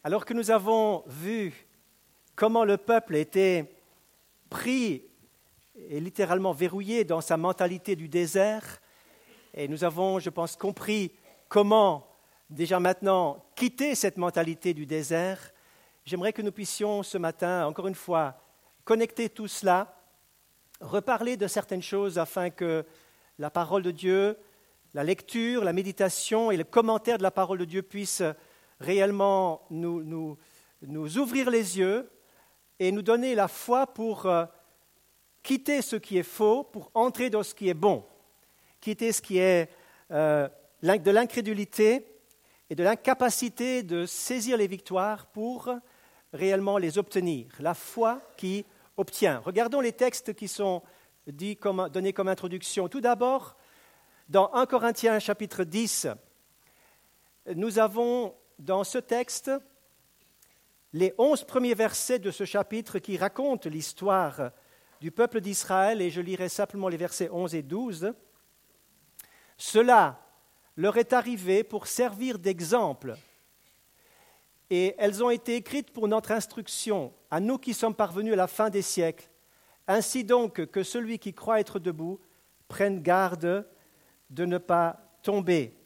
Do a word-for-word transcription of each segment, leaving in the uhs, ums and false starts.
Alors que nous avons vu comment le peuple était pris et littéralement verrouillé dans sa mentalité du désert, et nous avons, je pense, compris comment déjà maintenant quitter cette mentalité du désert, j'aimerais que nous puissions ce matin, encore une fois, connecter tout cela, reparler de certaines choses afin que la parole de Dieu, la lecture, la méditation et le commentaire de la parole de Dieu puissent réellement nous, nous, nous ouvrir les yeux et nous donner la foi pour euh, quitter ce qui est faux, pour entrer dans ce qui est bon, quitter ce qui est euh, de l'incrédulité et de l'incapacité de saisir les victoires pour réellement les obtenir. La foi qui obtient. Regardons les textes qui sont dits comme, donnés comme introduction. Tout d'abord, dans premier Corinthiens chapitre dix, nous avons dans ce texte les onze premiers versets de ce chapitre qui racontent l'histoire du peuple d'Israël, et je lirai simplement les versets onze et douze. Cela leur est arrivé pour servir d'exemple, et elles ont été écrites pour notre instruction, à nous qui sommes parvenus à la fin des siècles. Ainsi donc que celui qui croit être debout prenne garde de ne pas tomber.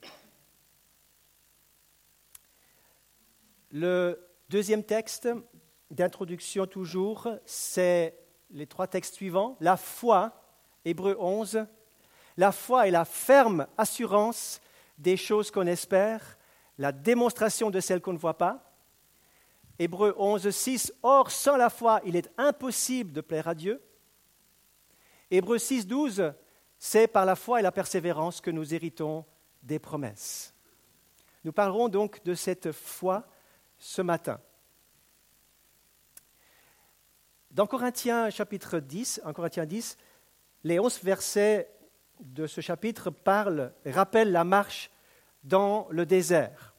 Le deuxième texte d'introduction toujours, c'est les trois textes suivants. La foi, Hébreux onze, la foi est la ferme assurance des choses qu'on espère, la démonstration de celles qu'on ne voit pas. Hébreux onze, six, or sans la foi, il est impossible de plaire à Dieu. Hébreux six, douze, c'est par la foi et la persévérance que nous héritons des promesses. Nous parlerons donc de cette foi ce matin. Dans Corinthiens chapitre dix, en Corinthiens dix, les onze versets de ce chapitre parlent et rappellent la marche dans le désert.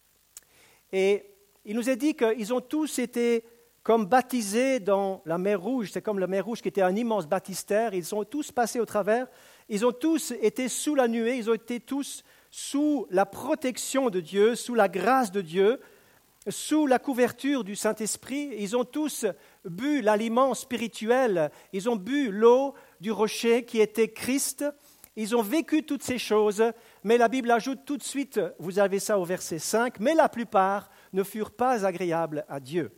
Et il nous est dit qu'ils ont tous été comme baptisés dans la mer Rouge. C'est comme la mer Rouge qui était un immense baptistère. Ils sont tous passés au travers. Ils ont tous été sous la nuée. Ils ont été tous sous la protection de Dieu, sous la grâce de Dieu, sous la couverture du Saint-Esprit. Ils ont tous bu l'aliment spirituel. Ils ont bu l'eau du rocher qui était Christ. Ils ont vécu toutes ces choses, mais la Bible ajoute tout de suite, vous avez ça au verset cinq, mais la plupart ne furent pas agréables à Dieu.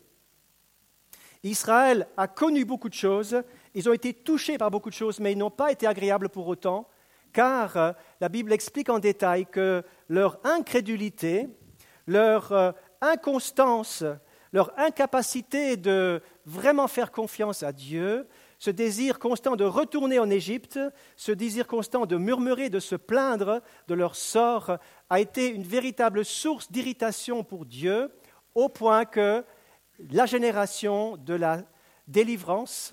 Israël a connu beaucoup de choses, ils ont été touchés par beaucoup de choses, mais ils n'ont pas été agréables pour autant, car la Bible explique en détail que leur incrédulité, leur inconstance, leur incapacité de vraiment faire confiance à Dieu, ce désir constant de retourner en Égypte, ce désir constant de murmurer, de se plaindre de leur sort, a été une véritable source d'irritation pour Dieu, au point que la génération de la délivrance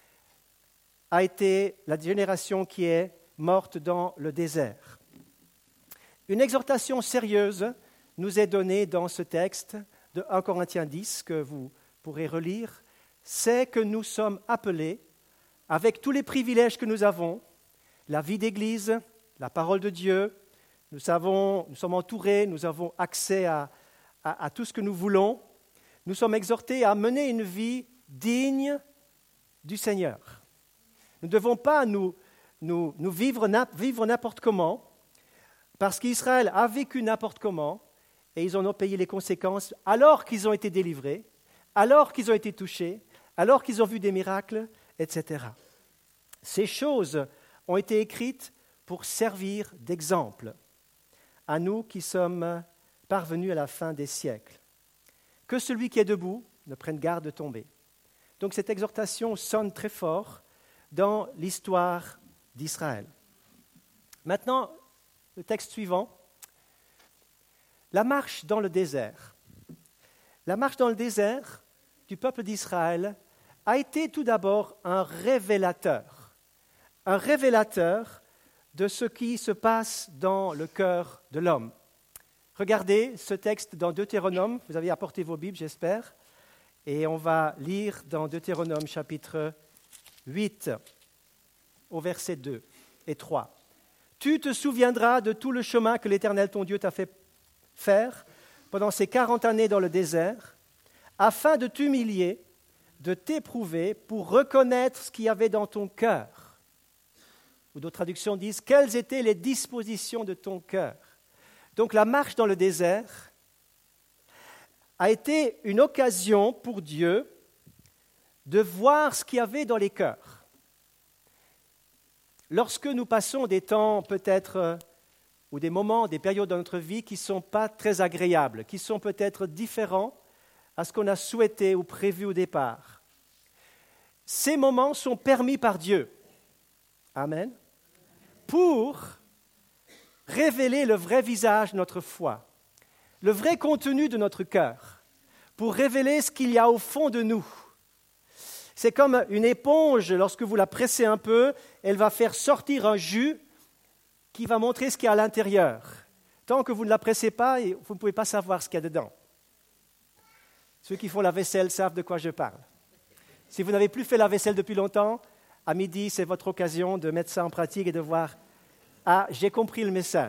a été la génération qui est morte dans le désert. Une exhortation sérieuse nous est donnée dans ce texte de premier Corinthiens dix, que vous pourrez relire, c'est que nous sommes appelés, avec tous les privilèges que nous avons, la vie d'Église, la parole de Dieu, nous, savons, nous sommes entourés, nous avons accès à, à, à tout ce que nous voulons, nous sommes exhortés à mener une vie digne du Seigneur. Nous ne devons pas nous, nous, nous vivre, vivre n'importe comment, parce qu'Israël a vécu n'importe comment, et ils en ont payé les conséquences alors qu'ils ont été délivrés, alors qu'ils ont été touchés, alors qu'ils ont vu des miracles, et cetera. Ces choses ont été écrites pour servir d'exemple à nous qui sommes parvenus à la fin des siècles. Que celui qui est debout ne prenne garde de tomber. Donc cette exhortation sonne très fort dans l'histoire d'Israël. Maintenant, le texte suivant, la marche dans le désert. La marche dans le désert du peuple d'Israël a été tout d'abord un révélateur, un révélateur de ce qui se passe dans le cœur de l'homme. Regardez ce texte dans Deutéronome, vous avez apporté vos Bibles, j'espère, et on va lire dans Deutéronome chapitre huit, au verset deux et trois. « Tu te souviendras de tout le chemin que l'Éternel ton Dieu t'a fait faire pendant ces quarante années dans le désert, afin de t'humilier, de t'éprouver pour reconnaître ce qu'il y avait dans ton cœur. Ou d'autres traductions disent, quelles étaient les dispositions de ton cœur. Donc la marche dans le désert a été une occasion pour Dieu de voir ce qu'il y avait dans les cœurs. Lorsque nous passons des temps peut-être, euh, ou des moments, des périodes dans notre vie qui ne sont pas très agréables, qui sont peut-être différents à ce qu'on a souhaité ou prévu au départ, ces moments sont permis par Dieu. Amen. Pour révéler le vrai visage de notre foi, le vrai contenu de notre cœur, pour révéler ce qu'il y a au fond de nous. C'est comme une éponge, lorsque vous la pressez un peu, elle va faire sortir un jus qui va montrer ce qu'il y a à l'intérieur. Tant que vous ne la pressez pas, vous ne pouvez pas savoir ce qu'il y a dedans. Ceux qui font la vaisselle savent de quoi je parle. Si vous n'avez plus fait la vaisselle depuis longtemps, à midi, c'est votre occasion de mettre ça en pratique et de voir « Ah, j'ai compris le message ».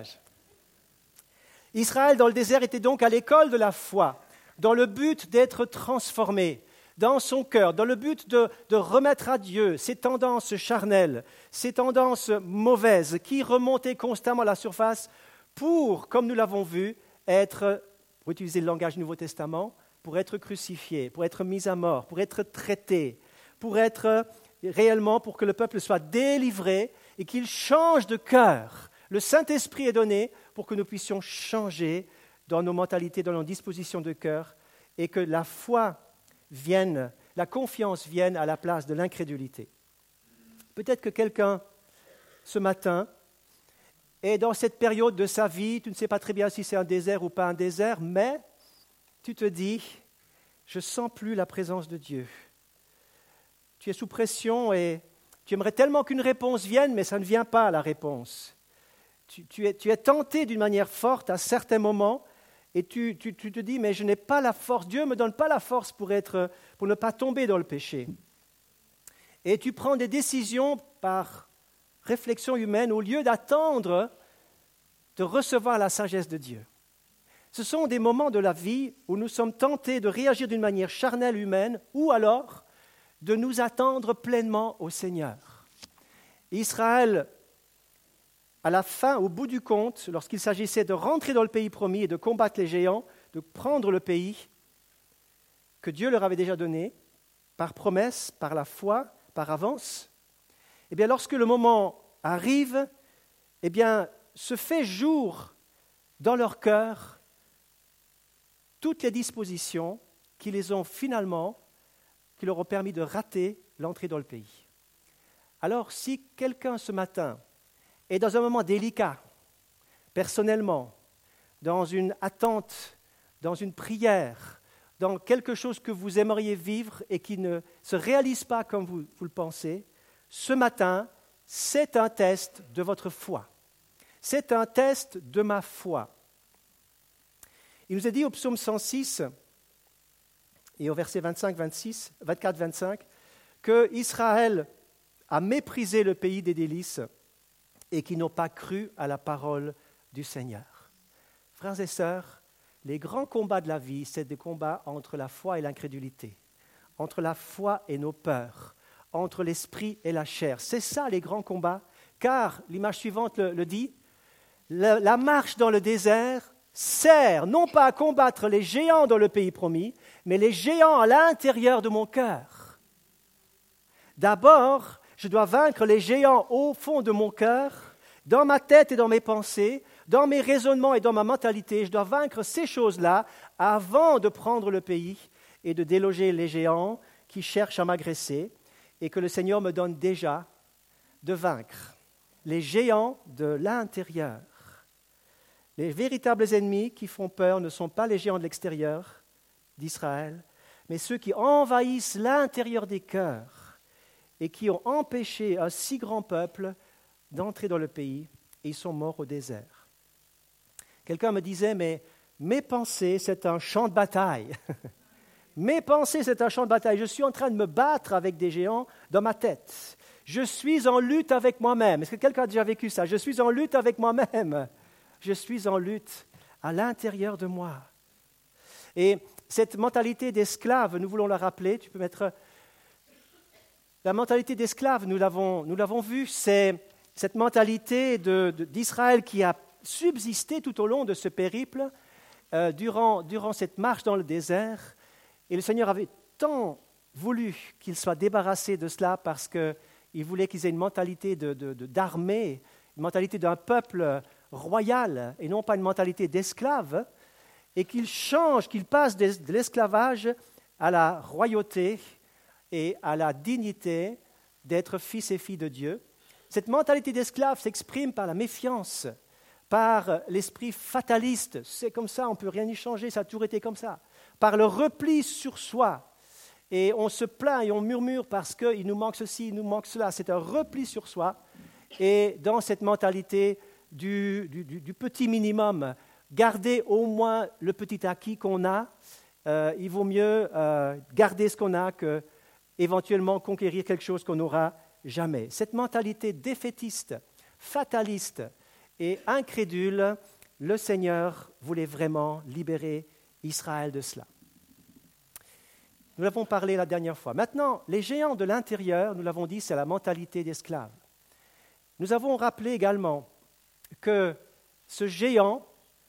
Israël, dans le désert, était donc à l'école de la foi, dans le but d'être transformé dans son cœur, dans le but de, de remettre à Dieu ces tendances charnelles, ces tendances mauvaises qui remontaient constamment à la surface pour, comme nous l'avons vu, être, pour utiliser le langage du Nouveau Testament, pour être crucifié, pour être mis à mort, pour être traité, pour être réellement, pour que le peuple soit délivré et qu'il change de cœur. Le Saint-Esprit est donné pour que nous puissions changer dans nos mentalités, dans nos dispositions de cœur, et que la foi vienne, la confiance vienne à la place de l'incrédulité. Peut-être que quelqu'un, ce matin, est dans cette période de sa vie, tu ne sais pas très bien si c'est un désert ou pas un désert, mais tu te dis, je ne sens plus la présence de Dieu. Tu es sous pression et tu aimerais tellement qu'une réponse vienne, mais ça ne vient pas, la réponse. Tu, tu, es, tu es tenté d'une manière forte à certains moments et tu, tu, tu te dis, mais je n'ai pas la force, Dieu ne me donne pas la force pour, être, pour ne pas tomber dans le péché. Et tu prends des décisions par réflexion humaine au lieu d'attendre de recevoir la sagesse de Dieu. Ce sont des moments de la vie où nous sommes tentés de réagir d'une manière charnelle humaine ou alors de nous attendre pleinement au Seigneur. Israël, à la fin, au bout du compte, lorsqu'il s'agissait de rentrer dans le pays promis et de combattre les géants, de prendre le pays que Dieu leur avait déjà donné, par promesse, par la foi, par avance, eh bien, lorsque le moment arrive, eh bien, se fait jour dans leur cœur toutes les dispositions qui les ont finalement, qui leur ont permis de rater l'entrée dans le pays. Alors, si quelqu'un ce matin est dans un moment délicat, personnellement, dans une attente, dans une prière, dans quelque chose que vous aimeriez vivre et qui ne se réalise pas comme vous, vous le pensez, ce matin, c'est un test de votre foi. C'est un test de ma foi. Il nous est dit au psaume cent six et au verset vingt-cinq, vingt-six, vingt-quatre, vingt-cinq que Israël a méprisé le pays des délices et qui n'ont pas cru à la parole du Seigneur. Frères et sœurs, les grands combats de la vie, c'est des combats entre la foi et l'incrédulité, entre la foi et nos peurs, entre l'esprit et la chair. C'est ça les grands combats, car l'image suivante le, le dit, la, la marche dans le désert sert non pas à combattre les géants dans le pays promis, mais les géants à l'intérieur de mon cœur. D'abord, je dois vaincre les géants au fond de mon cœur, dans ma tête et dans mes pensées, dans mes raisonnements et dans ma mentalité. Je dois vaincre ces choses-là avant de prendre le pays et de déloger les géants qui cherchent à m'agresser et que le Seigneur me donne déjà de vaincre. Les géants de l'intérieur. Les véritables ennemis qui font peur ne sont pas les géants de l'extérieur d'Israël, mais ceux qui envahissent l'intérieur des cœurs et qui ont empêché un si grand peuple d'entrer dans le pays, et ils sont morts au désert. Quelqu'un me disait, mais mes pensées, c'est un champ de bataille. Mes pensées, c'est un champ de bataille. Je suis en train de me battre avec des géants dans ma tête. Je suis en lutte avec moi-même. Est-ce que quelqu'un a déjà vécu ça? Je suis en lutte avec moi-même. Je suis en lutte à l'intérieur de moi. Et cette mentalité d'esclave, nous voulons la rappeler. Tu peux mettre la mentalité d'esclave, nous l'avons, nous l'avons vu, c'est cette mentalité de, de, d'Israël qui a subsisté tout au long de ce périple, euh, durant, durant cette marche dans le désert. Et le Seigneur avait tant voulu qu'ils soient débarrassés de cela parce qu'il voulait qu'ils aient une mentalité de, de, de, d'armée, une mentalité d'un peuple royal et non pas une mentalité d'esclave, et qu'ils changent, qu'ils passent de, de l'esclavage à la royauté et à la dignité d'être fils et filles de Dieu. Cette mentalité d'esclave s'exprime par la méfiance, par l'esprit fataliste. C'est comme ça, on ne peut rien y changer, ça a toujours été comme ça. Par le repli sur soi. Et on se plaint et on murmure parce qu'il nous manque ceci, il nous manque cela. C'est un repli sur soi. Et dans cette mentalité du, du, du petit minimum, garder au moins le petit acquis qu'on a, euh, il vaut mieux euh, garder ce qu'on a que éventuellement conquérir quelque chose qu'on n'aura jamais. Cette mentalité défaitiste, fataliste et incrédule, le Seigneur voulait vraiment libérer Israël de cela. Nous l'avons parlé la dernière fois. Maintenant, les géants de l'intérieur, nous l'avons dit, c'est la mentalité d'esclave. Nous avons rappelé également que ce géant,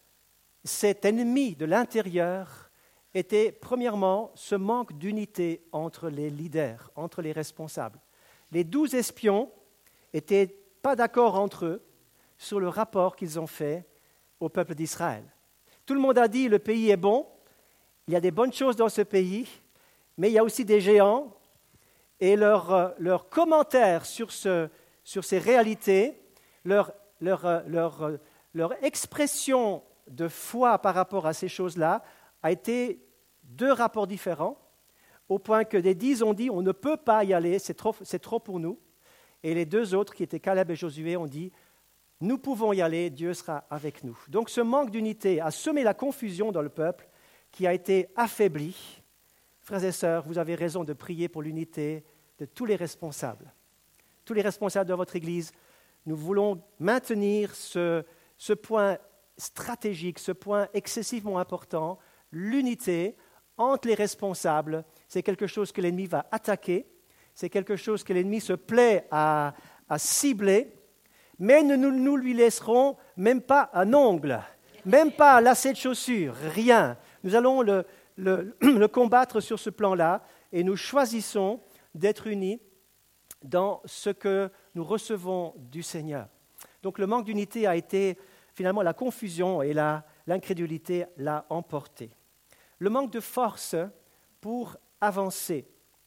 cet ennemi de l'intérieur, était premièrement ce manque d'unité entre les leaders, entre les responsables. Les douze espions n'étaient pas d'accord entre eux sur le rapport qu'ils ont fait au peuple d'Israël. Tout le monde a dit le pays est bon, il y a des bonnes choses dans ce pays, mais il y a aussi des géants, et leurs leur commentaires sur, ce, sur ces réalités, leur, leur, leur, leur expression de foi par rapport à ces choses-là a été deux rapports différents, au point que des dix ont dit on ne peut pas y aller, c'est trop, c'est trop pour nous, et les deux autres, qui étaient Caleb et Josué, ont dit nous pouvons y aller, Dieu sera avec nous. Donc ce manque d'unité a semé la confusion dans le peuple qui a été affaibli. Frères et sœurs, vous avez raison de prier pour l'unité de tous les responsables. Tous les responsables de votre Église, nous voulons maintenir ce, ce point stratégique, ce point excessivement important, l'unité entre les responsables. C'est quelque chose que l'ennemi va attaquer, c'est quelque chose que l'ennemi se plaît à, à cibler, mais nous ne nous lui laisserons même pas un ongle, même pas un lacet de chaussure, rien. Nous allons le, le, le combattre sur ce plan-là et nous choisissons d'être unis dans ce que nous recevons du Seigneur. Donc le manque d'unité a été finalement la confusion et la, l'incrédulité l'a emporté. Le manque de force pour avancer.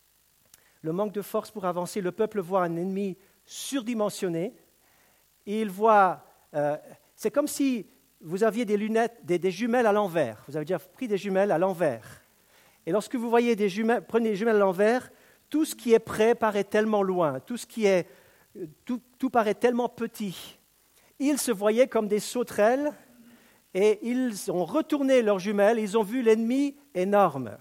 Le manque de force pour avancer, le peuple voit un ennemi surdimensionné. Il voit, euh, c'est comme si vous aviez des lunettes, des, des jumelles à l'envers. Vous avez déjà pris des jumelles à l'envers. Et lorsque vous voyez des jumelles, prenez des jumelles à l'envers, tout ce qui est près paraît tellement loin, tout ce qui est, tout, tout paraît tellement petit. Ils se voyaient comme des sauterelles et ils ont retourné leurs jumelles, ils ont vu l'ennemi énorme.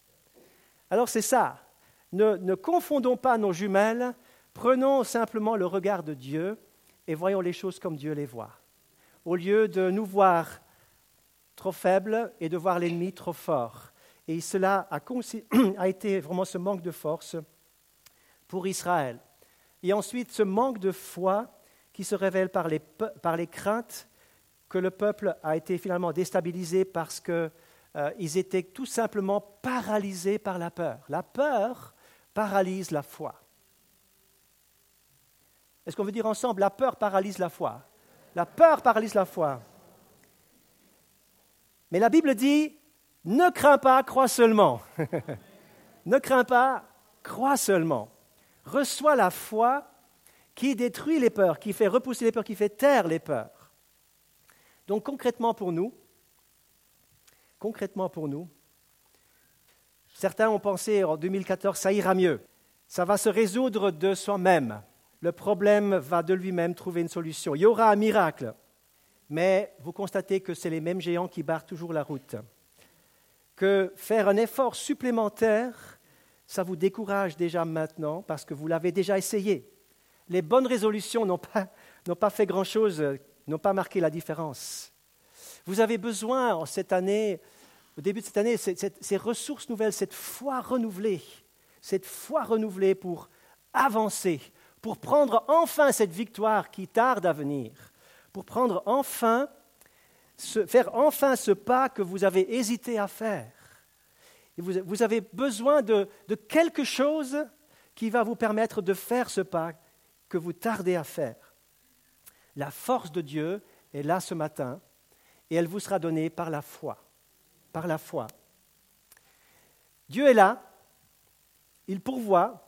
Alors c'est ça, ne, ne confondons pas nos jumelles, prenons simplement le regard de Dieu et voyons les choses comme Dieu les voit. Au lieu de nous voir trop faibles et de voir l'ennemi trop fort. Et cela a, a été vraiment ce manque de force pour Israël. Et ensuite, ce manque de foi qui se révèle par les, par les craintes que le peuple a été finalement déstabilisé parce qu'ils euh, étaient tout simplement paralysés par la peur. La peur paralyse la foi. Est-ce qu'on veut dire ensemble, la peur paralyse la foi? La peur paralyse la foi. Mais la Bible dit, ne crains pas, crois seulement. Ne crains pas, crois seulement. Reçois la foi qui détruit les peurs, qui fait repousser les peurs, qui fait taire les peurs. Donc concrètement pour nous, concrètement pour nous, certains ont pensé en deux mille quatorze, ça ira mieux. Ça va se résoudre de soi-même. Le problème va de lui-même trouver une solution. Il y aura un miracle. Mais vous constatez que c'est les mêmes géants qui barrent toujours la route. Que faire un effort supplémentaire, ça vous décourage déjà maintenant parce que vous l'avez déjà essayé. Les bonnes résolutions n'ont pas, n'ont pas fait grand-chose, n'ont pas marqué la différence. Vous avez besoin, en cette année, au début de cette année, c'est, c'est, ces ressources nouvelles, cette foi renouvelée, cette foi renouvelée pour avancer, pour prendre enfin cette victoire qui tarde à venir, pour prendre enfin, ce, faire enfin ce pas que vous avez hésité à faire. Et vous, vous avez besoin de, de quelque chose qui va vous permettre de faire ce pas que vous tardez à faire. La force de Dieu est là ce matin et elle vous sera donnée par la foi. Par la foi. Dieu est là, il pourvoit,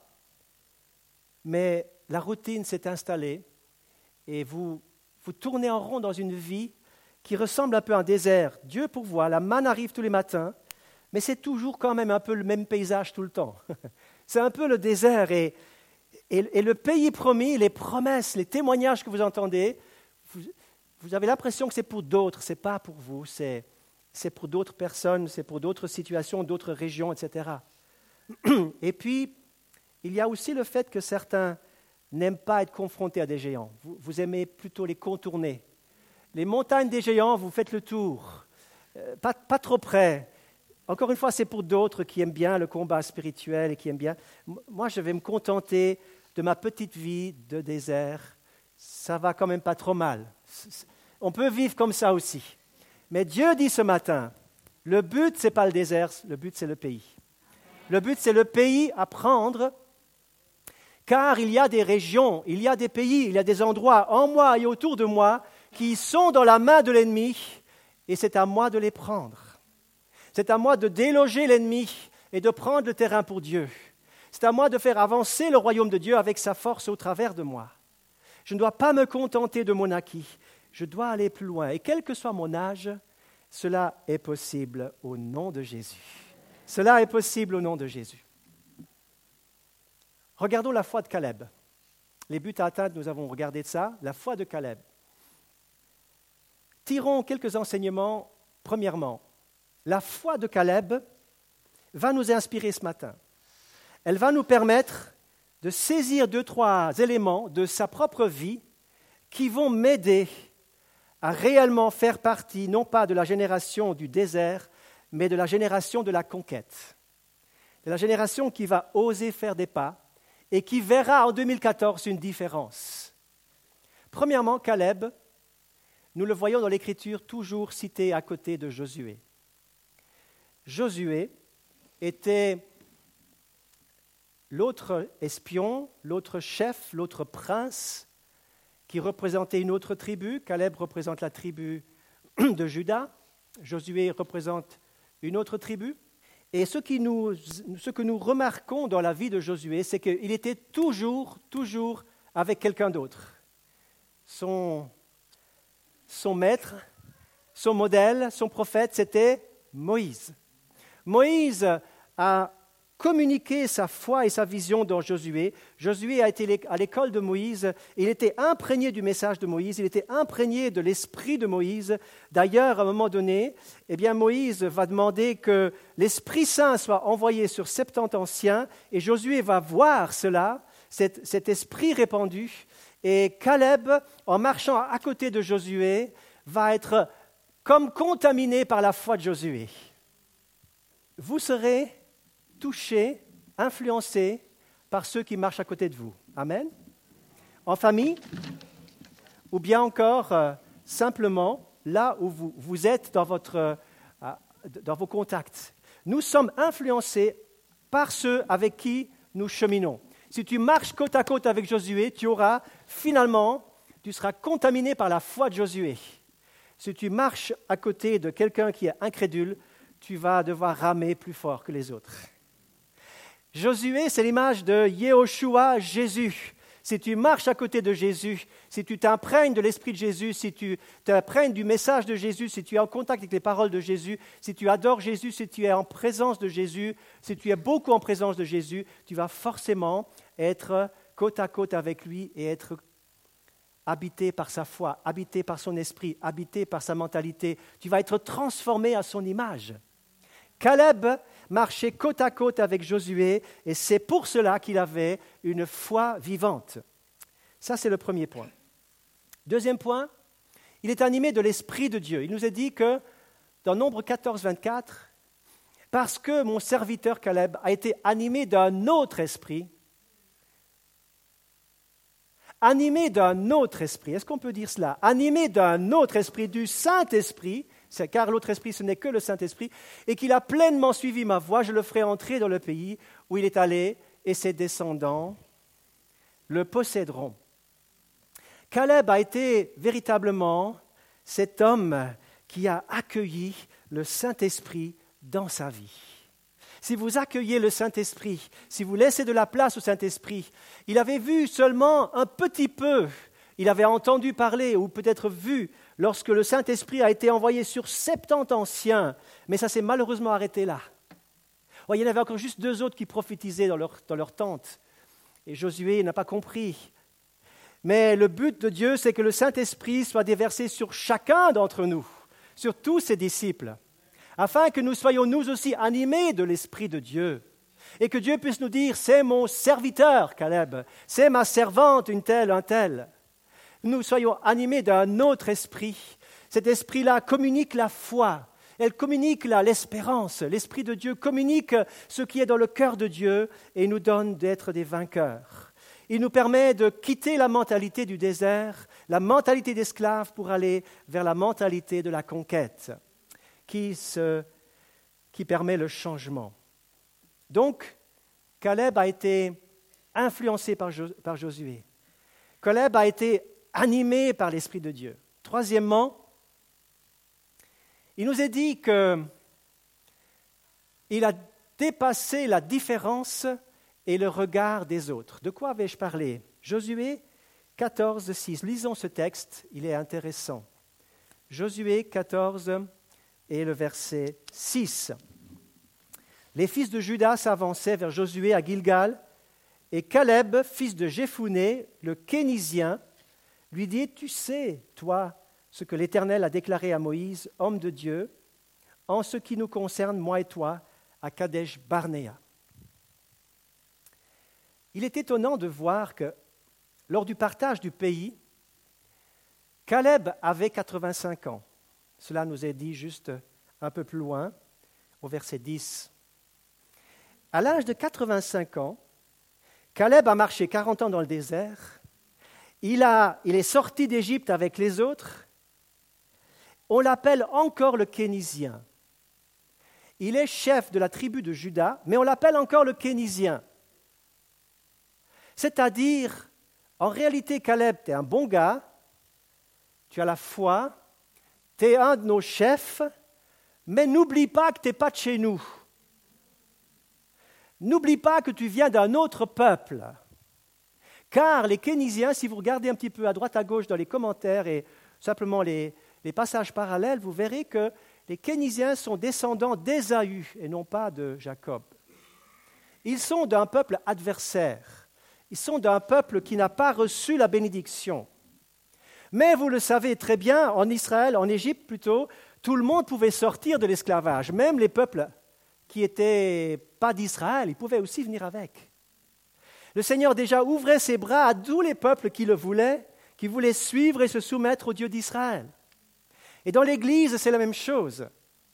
mais la routine s'est installée et vous, vous tournez en rond dans une vie qui ressemble un peu à un désert. Dieu pourvoit, la manne arrive tous les matins, mais c'est toujours quand même un peu le même paysage tout le temps. C'est un peu le désert et, et, et le pays promis, les promesses, les témoignages que vous entendez, vous, vous avez l'impression que c'est pour d'autres, ce n'est pas pour vous, c'est, c'est pour d'autres personnes, c'est pour d'autres situations, d'autres régions, et cetera. Et puis, il y a aussi le fait que certains n'aiment pas être confrontés à des géants. Vous, vous aimez plutôt les contourner. Les montagnes des géants, vous faites le tour, euh, pas, pas trop près. Encore une fois, c'est pour d'autres qui aiment bien le combat spirituel et qui aiment bien. Moi, je vais me contenter de ma petite vie de désert. Ça va quand même pas trop mal. On peut vivre comme ça aussi. Mais Dieu dit ce matin, le but, ce n'est pas le désert, le but, c'est le pays. Le but, c'est le pays à prendre, car il y a des régions, il y a des pays, il y a des endroits en moi et autour de moi qui sont dans la main de l'ennemi, et c'est à moi de les prendre. C'est à moi de déloger l'ennemi et de prendre le terrain pour Dieu. C'est à moi de faire avancer le royaume de Dieu avec sa force au travers de moi. Je ne dois pas me contenter de mon acquis. Je dois aller plus loin. Et quel que soit mon âge, cela est possible au nom de Jésus. Cela est possible au nom de Jésus. Regardons la foi de Caleb. Les buts à atteindre, nous avons regardé de ça. La foi de Caleb. Tirons quelques enseignements. Premièrement, la foi de Caleb va nous inspirer ce matin. Elle va nous permettre de saisir deux, trois éléments de sa propre vie qui vont m'aider à réellement faire partie, non pas de la génération du désert, mais de la génération de la conquête. De la génération qui va oser faire des pas et qui verra en deux mille quatorze une différence. Premièrement, Caleb, nous le voyons dans l'Écriture toujours cité à côté de Josué. Josué était l'autre espion, l'autre chef, l'autre prince qui représentait une autre tribu. Caleb représente la tribu de Juda. Josué représente une autre tribu. Et ce, qui nous, ce que nous remarquons dans la vie de Josué, c'est qu'il était toujours, toujours avec quelqu'un d'autre. Son, son maître, son modèle, son prophète, c'était Moïse. Moïse a communiqué sa foi et sa vision dans Josué. Josué a été à l'école de Moïse. Il était imprégné du message de Moïse. Il était imprégné de l'esprit de Moïse. D'ailleurs, à un moment donné, eh bien, Moïse va demander que l'Esprit Saint soit envoyé sur septante anciens. Et Josué va voir cela, cet, cet esprit répandu. Et Caleb, en marchant à côté de Josué, va être comme contaminé par la foi de Josué. Vous serez touchés, influencés par ceux qui marchent à côté de vous. Amen. En famille, ou bien encore euh, simplement là où vous, vous êtes dans, votre, euh, dans vos contacts. Nous sommes influencés par ceux avec qui nous cheminons. Si tu marches côte à côte avec Josué, tu auras finalement, tu seras contaminé par la foi de Josué. Si tu marches à côté de quelqu'un qui est incrédule, tu vas devoir ramer plus fort que les autres. Josué, c'est l'image de Yehoshua, Jésus. Si tu marches à côté de Jésus, si tu t'imprègnes de l'esprit de Jésus, si tu t'imprègnes du message de Jésus, si tu es en contact avec les paroles de Jésus, si tu adores Jésus, si tu es en présence de Jésus, si tu es beaucoup en présence de Jésus, tu vas forcément être côte à côte avec lui et être habité par sa foi, habité par son esprit, habité par sa mentalité. Tu vas être transformé à son image. Caleb marchait côte à côte avec Josué et c'est pour cela qu'il avait une foi vivante. Ça, c'est le premier point. Deuxième point, il est animé de l'Esprit de Dieu. Il nous est dit que dans Nombre quatorze, vingt-quatre, parce que mon serviteur Caleb a été animé d'un autre esprit. Animé d'un autre esprit, est-ce qu'on peut dire cela? Animé d'un autre esprit, du Saint-Esprit, c'est car l'autre esprit ce n'est que le Saint-Esprit, et qu'il a pleinement suivi ma voie, je le ferai entrer dans le pays où il est allé, et ses descendants le posséderont. Caleb a été véritablement cet homme qui a accueilli le Saint-Esprit dans sa vie. Si vous accueillez le Saint-Esprit, si vous laissez de la place au Saint-Esprit, il avait vu seulement un petit peu, il avait entendu parler ou peut-être vu lorsque le Saint-Esprit a été envoyé sur soixante-dix anciens, mais ça s'est malheureusement arrêté là. Oh, il y en avait encore juste deux autres qui prophétisaient dans leur, dans leur tente, et Josué n'a pas compris. Mais le but de Dieu, c'est que le Saint-Esprit soit déversé sur chacun d'entre nous, sur tous ses disciples, afin que nous soyons nous aussi animés de l'Esprit de Dieu, et que Dieu puisse nous dire, c'est mon serviteur, Caleb, c'est ma servante, une telle, un tel. Nous soyons animés d'un autre esprit. Cet esprit-là communique la foi, elle communique là, l'espérance. L'Esprit de Dieu communique ce qui est dans le cœur de Dieu et nous donne d'être des vainqueurs. Il nous permet de quitter la mentalité du désert, la mentalité d'esclave pour aller vers la mentalité de la conquête qui, se, qui permet le changement. Donc, Caleb a été influencé par, Jo, par Josué. Caleb a été animé par l'Esprit de Dieu. Troisièmement, il nous est dit qu'il a dépassé la différence et le regard des autres. De quoi avais-je parlé? Josué quatorze, six. Lisons ce texte, il est intéressant. Josué quatorze et le verset six. Les fils de Juda s'avançaient vers Josué à Gilgal, et Caleb, fils de Jephouné, le Kénizien, lui dit, « Tu sais, toi, ce que l'Éternel a déclaré à Moïse, homme de Dieu, en ce qui nous concerne, moi et toi, à Kadesh Barnéa. » Il est étonnant de voir que, lors du partage du pays, Caleb avait quatre-vingt-cinq ans. Cela nous est dit juste un peu plus loin, au verset dix. À l'âge de quatre-vingt-cinq ans, Caleb a marché quarante ans dans le désert. Il, a, il est sorti d'Égypte avec les autres. On l'appelle encore le Kénizien. Il est chef de la tribu de Juda, mais on l'appelle encore le Kénizien. C'est-à-dire, en réalité, Caleb, tu es un bon gars, tu as la foi, tu es un de nos chefs, mais n'oublie pas que tu n'es pas de chez nous. N'oublie pas que tu viens d'un autre peuple. Car les Kénisiens, si vous regardez un petit peu à droite à gauche dans les commentaires et simplement les, les passages parallèles, vous verrez que les Kénisiens sont descendants d'Ésaü et non pas de Jacob. Ils sont d'un peuple adversaire. Ils sont d'un peuple qui n'a pas reçu la bénédiction. Mais vous le savez très bien, en Israël, en Égypte plutôt, tout le monde pouvait sortir de l'esclavage, même les peuples qui n'étaient pas d'Israël, ils pouvaient aussi venir avec. Le Seigneur déjà ouvrait ses bras à tous les peuples qui le voulaient, qui voulaient suivre et se soumettre au Dieu d'Israël. Et dans l'Église, c'est la même chose.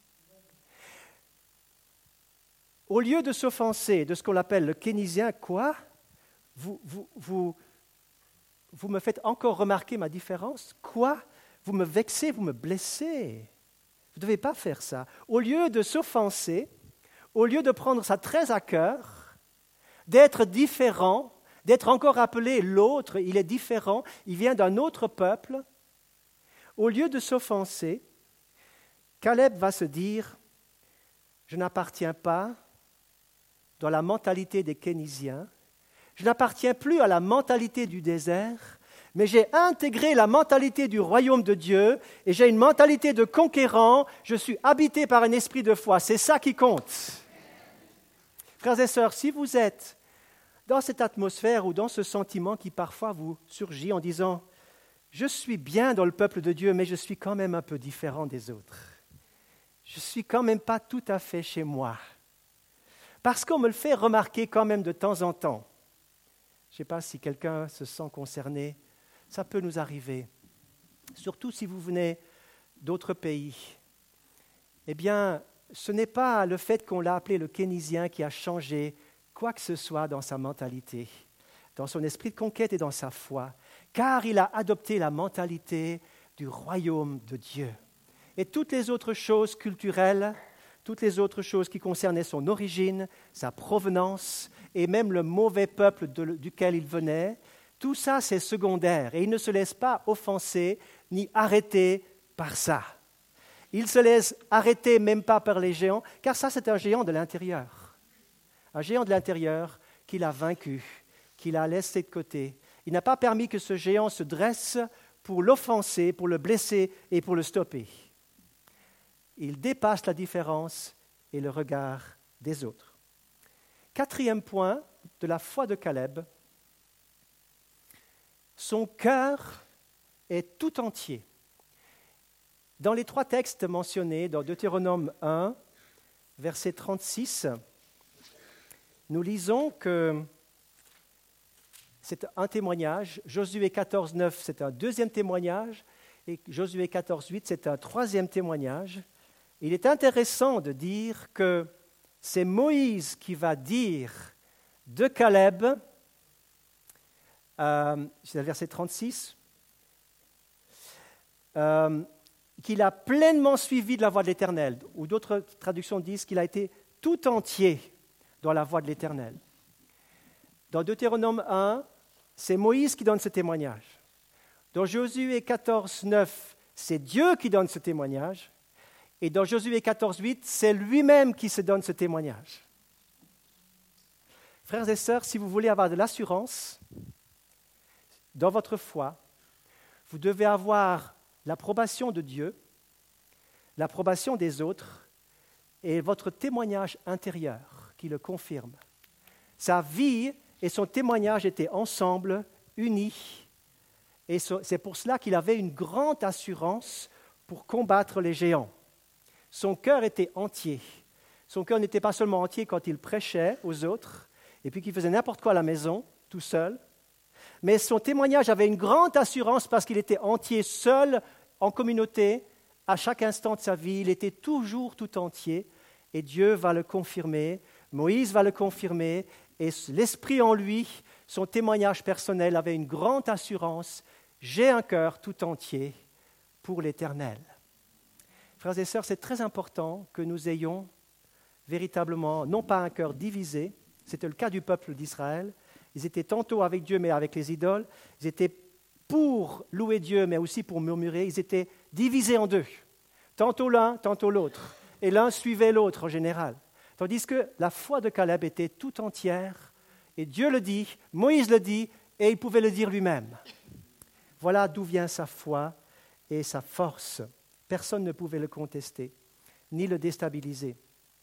Au lieu de s'offenser de ce qu'on appelle le kénisien, quoi? Vous, vous, vous, vous me faites encore remarquer ma différence? Quoi? Vous me vexez, vous me blessez. Vous ne devez pas faire ça. Au lieu de s'offenser, au lieu de prendre ça très à cœur, d'être différent, d'être encore appelé l'autre, il est différent, il vient d'un autre peuple, au lieu de s'offenser, Caleb va se dire, je n'appartiens pas dans la mentalité des Kénisiens, je n'appartiens plus à la mentalité du désert, mais j'ai intégré la mentalité du royaume de Dieu et j'ai une mentalité de conquérant, je suis habité par un esprit de foi, c'est ça qui compte. Frères et sœurs, si vous êtes dans cette atmosphère ou dans ce sentiment qui parfois vous surgit en disant « Je suis bien dans le peuple de Dieu, mais je suis quand même un peu différent des autres. Je ne suis quand même pas tout à fait chez moi. » Parce qu'on me le fait remarquer quand même de temps en temps. Je ne sais pas si quelqu'un se sent concerné. Ça peut nous arriver. Surtout si vous venez d'autres pays. Eh bien, ce n'est pas le fait qu'on l'a appelé le Kénizien qui a changé quoi que ce soit dans sa mentalité, dans son esprit de conquête et dans sa foi, car il a adopté la mentalité du royaume de Dieu. Et toutes les autres choses culturelles, toutes les autres choses qui concernaient son origine, sa provenance et même le mauvais peuple de, duquel il venait, tout ça c'est secondaire et il ne se laisse pas offenser ni arrêter par ça. Il se laisse arrêter même pas par les géants, car ça c'est un géant de l'intérieur. Un géant de l'intérieur qu'il a vaincu, qu'il a laissé de côté. Il n'a pas permis que ce géant se dresse pour l'offenser, pour le blesser et pour le stopper. Il dépasse la différence et le regard des autres. Quatrième point de la foi de Caleb, son cœur est tout entier. Dans les trois textes mentionnés, dans Deutéronome un, verset trente-six, nous lisons que c'est un témoignage, Josué quatorze, neuf, c'est un deuxième témoignage, et Josué quatorze, huit, c'est un troisième témoignage. Il est intéressant de dire que c'est Moïse qui va dire de Caleb, euh, c'est le verset trente-six, euh, qu'il a pleinement suivi de la voie de l'Éternel, ou d'autres traductions disent qu'il a été tout entier dans la voie de l'Éternel. Dans Deutéronome un, c'est Moïse qui donne ce témoignage. Dans Josué quatorze, neuf, c'est Dieu qui donne ce témoignage. Et dans Josué quatorze, huit, c'est lui-même qui se donne ce témoignage. Frères et sœurs, si vous voulez avoir de l'assurance dans votre foi, vous devez avoir l'approbation de Dieu, l'approbation des autres et votre témoignage intérieur qui le confirme. Sa vie et son témoignage étaient ensemble, unis, et c'est pour cela qu'il avait une grande assurance pour combattre les géants. Son cœur était entier. Son cœur n'était pas seulement entier quand il prêchait aux autres, et puis qu'il faisait n'importe quoi à la maison, tout seul, mais son témoignage avait une grande assurance parce qu'il était entier, seul, en communauté, à chaque instant de sa vie. Il était toujours tout entier, et Dieu va le confirmer, Moïse va le confirmer, et l'Esprit en lui, son témoignage personnel avait une grande assurance. J'ai un cœur tout entier pour l'Éternel. Frères et sœurs, c'est très important que nous ayons véritablement, non pas un cœur divisé, c'était le cas du peuple d'Israël, ils étaient tantôt avec Dieu mais avec les idoles, ils étaient pour louer Dieu mais aussi pour murmurer, ils étaient divisés en deux, tantôt l'un, tantôt l'autre, et l'un suivait l'autre en général. Tandis que la foi de Caleb était tout entière, et Dieu le dit, Moïse le dit, et il pouvait le dire lui-même. Voilà d'où vient sa foi et sa force. Personne ne pouvait le contester, ni le déstabiliser.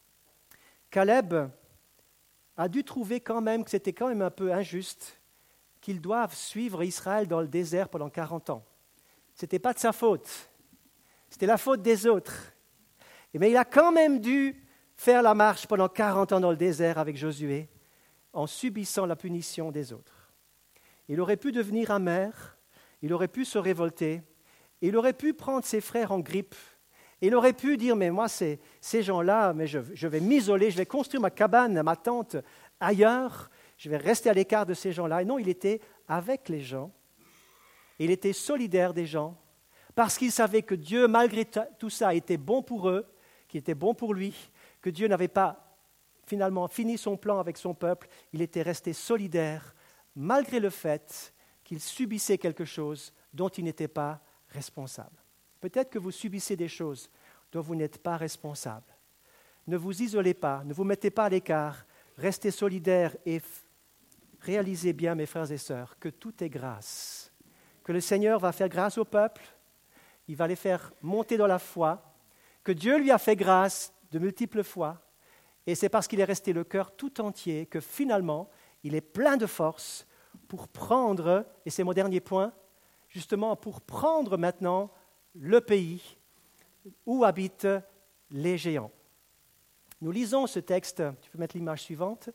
Caleb a dû trouver quand même que c'était quand même un peu injuste qu'ils doivent suivre Israël dans le désert pendant quarante ans. Ce n'était pas de sa faute, c'était la faute des autres. Mais il a quand même dû faire la marche pendant quarante ans dans le désert avec Josué, en subissant la punition des autres. Il aurait pu devenir amer, il aurait pu se révolter, il aurait pu prendre ses frères en grippe, il aurait pu dire, mais moi, ces, ces gens-là, mais je, je vais m'isoler, je vais construire ma cabane, ma tente ailleurs, je vais rester à l'écart de ces gens-là. Et non, il était avec les gens, il était solidaire des gens, parce qu'il savait que Dieu, malgré tout ça, était bon pour eux, qu'il était bon pour lui, que Dieu n'avait pas finalement fini son plan avec son peuple, il était resté solidaire, malgré le fait qu'il subissait quelque chose dont il n'était pas responsable. Peut-être que vous subissez des choses dont vous n'êtes pas responsable. Ne vous isolez pas, ne vous mettez pas à l'écart, restez solidaires et f- réalisez bien, mes frères et sœurs, que tout est grâce, que le Seigneur va faire grâce au peuple, il va les faire monter dans la foi, que Dieu lui a fait grâce de multiples fois, et c'est parce qu'il est resté le cœur tout entier que finalement, il est plein de force pour prendre, et c'est mon dernier point, justement pour prendre maintenant le pays où habitent les géants. Nous lisons ce texte, tu peux mettre l'image suivante.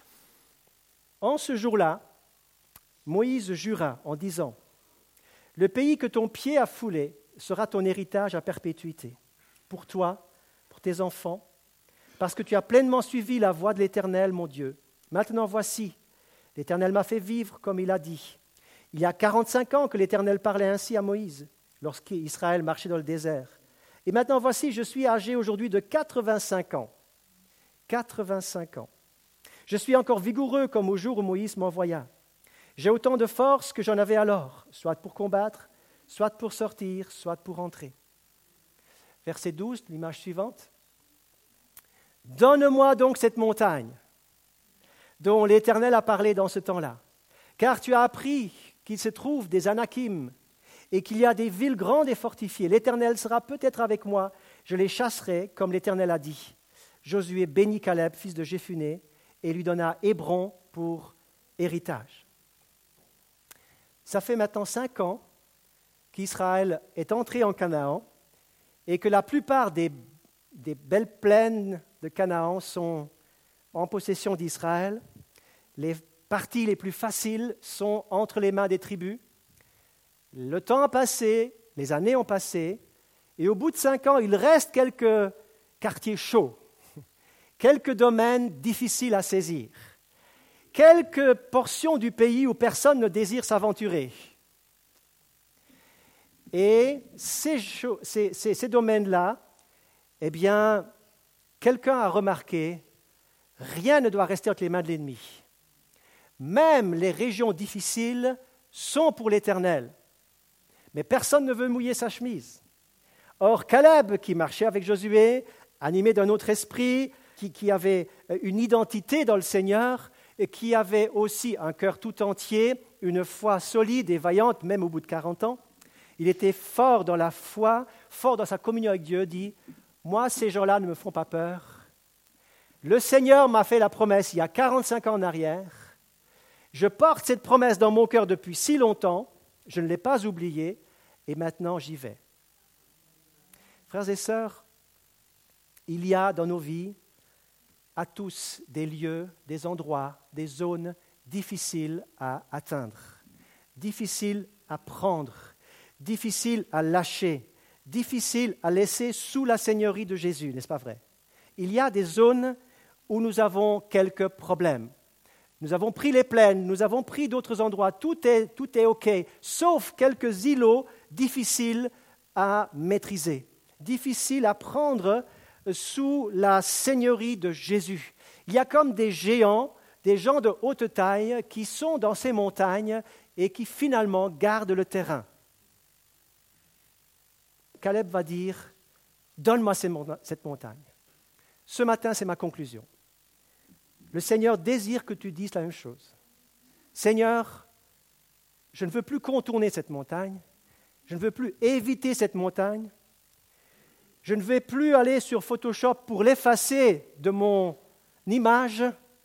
En ce jour-là, Moïse jura en disant, « Le pays que ton pied a foulé sera ton héritage à perpétuité, pour toi, pour tes enfants parce que tu as pleinement suivi la voie de l'Éternel, mon Dieu. Maintenant voici, l'Éternel m'a fait vivre comme il a dit. Il y a quarante-cinq ans que l'Éternel parlait ainsi à Moïse, lorsqu'Israël marchait dans le désert. Et maintenant voici, je suis âgé aujourd'hui de quatre-vingt-cinq ans. quatre-vingt-cinq ans. Je suis encore vigoureux comme au jour où Moïse m'envoya. J'ai autant de force que j'en avais alors, soit pour combattre, soit pour sortir, soit pour entrer. Verset douze, l'image suivante. Donne-moi donc cette montagne dont l'Éternel a parlé dans ce temps-là, car tu as appris qu'il se trouve des Anakim et qu'il y a des villes grandes et fortifiées. L'Éternel sera peut-être avec moi, je les chasserai comme l'Éternel a dit. Josué bénit Caleb, fils de Jéphuné, et lui donna Hébron pour héritage. Ça fait maintenant cinq ans qu'Israël est entré en Canaan et que la plupart des, des belles plaines de Canaan sont en possession d'Israël. Les parties les plus faciles sont entre les mains des tribus. Le temps a passé, les années ont passé, et au bout de cinq ans, il reste quelques quartiers chauds, quelques domaines difficiles à saisir, quelques portions du pays où personne ne désire s'aventurer. Et ces, ces, ces, ces domaines-là, eh bien, quelqu'un a remarqué, rien ne doit rester entre les mains de l'ennemi. Même les régions difficiles sont pour l'Éternel. Mais personne ne veut mouiller sa chemise. Or, Caleb, qui marchait avec Josué, animé d'un autre esprit, qui, qui avait une identité dans le Seigneur, et qui avait aussi un cœur tout entier, une foi solide et vaillante, même au bout de quarante ans, il était fort dans la foi, fort dans sa communion avec Dieu, dit « Moi, ces gens-là ne me font pas peur. Le Seigneur m'a fait la promesse il y a quarante-cinq ans en arrière. Je porte cette promesse dans mon cœur depuis si longtemps, je ne l'ai pas oubliée, et maintenant j'y vais. » Frères et sœurs, il y a dans nos vies, à tous, des lieux, des endroits, des zones difficiles à atteindre, difficiles à prendre, difficiles à lâcher, difficiles à laisser sous la seigneurie de Jésus, n'est-ce pas vrai? Il y a des zones où nous avons quelques problèmes. Nous avons pris les plaines, nous avons pris d'autres endroits, tout est, tout est OK, sauf quelques îlots difficiles à maîtriser, difficiles à prendre sous la seigneurie de Jésus. Il y a comme des géants, des gens de haute taille qui sont dans ces montagnes et qui finalement gardent le terrain. Caleb va dire, donne-moi cette montagne. Ce matin, c'est ma conclusion. Le Seigneur désire que tu dises la même chose. Seigneur, je ne veux plus contourner cette montagne, je ne veux plus éviter cette montagne, je ne vais plus aller sur Photoshop pour l'effacer de mon image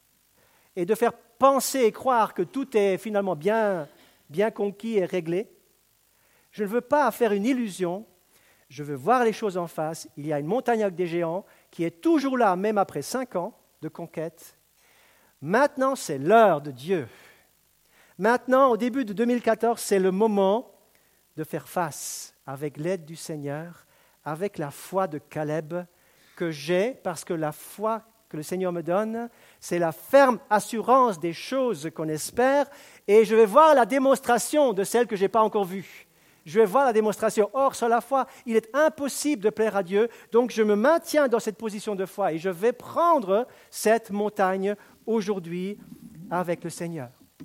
et de faire penser et croire que tout est finalement bien, bien conquis et réglé. Je ne veux pas faire une illusion, je veux voir les choses en face. Il y a une montagne avec des géants qui est toujours là, même après cinq ans de conquête. Maintenant, c'est l'heure de Dieu. Maintenant, au début de deux mille quatorze, c'est le moment de faire face, avec l'aide du Seigneur, avec la foi de Caleb que j'ai, parce que la foi que le Seigneur me donne, c'est la ferme assurance des choses qu'on espère, et je vais voir la démonstration de celles que je n'ai pas encore vues. Je vais voir la démonstration. Or, sur la foi, il est impossible de plaire à Dieu, donc je me maintiens dans cette position de foi, et je vais prendre cette montagne aujourd'hui avec le Seigneur.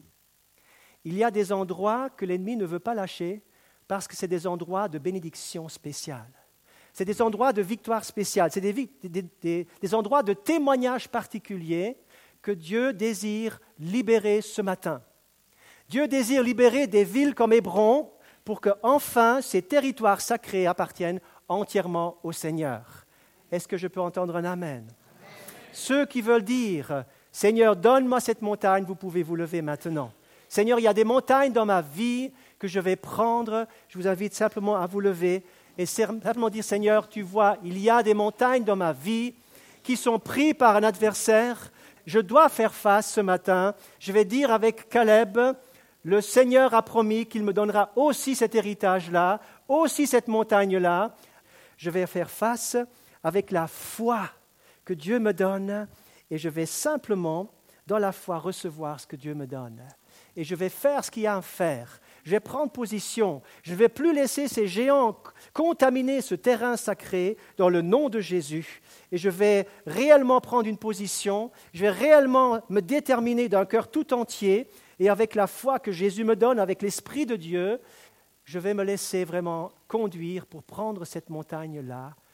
Il y a des endroits que l'ennemi ne veut pas lâcher, parce que c'est des endroits de bénédiction spéciale. C'est des endroits de victoire spéciale, c'est des, des, des, des endroits de témoignage particuliers que Dieu désire libérer ce matin. Dieu désire libérer des villes comme Hébron pour que enfin ces territoires sacrés appartiennent entièrement au Seigneur. Est-ce que je peux entendre un amen? Amen. Ceux qui veulent dire « Seigneur, donne-moi cette montagne », vous pouvez vous lever maintenant. Seigneur, il y a des montagnes dans ma vie que je vais prendre. Je vous invite simplement à vous lever et simplement dire, Seigneur, tu vois, il y a des montagnes dans ma vie qui sont prises par un adversaire. Je dois faire face ce matin. Je vais dire avec Caleb, le Seigneur a promis qu'il me donnera aussi cet héritage-là, aussi cette montagne-là. Je vais faire face avec la foi que Dieu me donne et je vais simplement, dans la foi, recevoir ce que Dieu me donne. Et je vais faire ce qu'il y a à faire. Je vais prendre position. Je ne vais plus laisser ces géants contaminer ce terrain sacré dans le nom de Jésus. Et je vais réellement prendre une position. Je vais réellement me déterminer d'un cœur tout entier. Et avec la foi que Jésus me donne, avec l'Esprit de Dieu, je vais me laisser vraiment conduire pour prendre cette montagne-là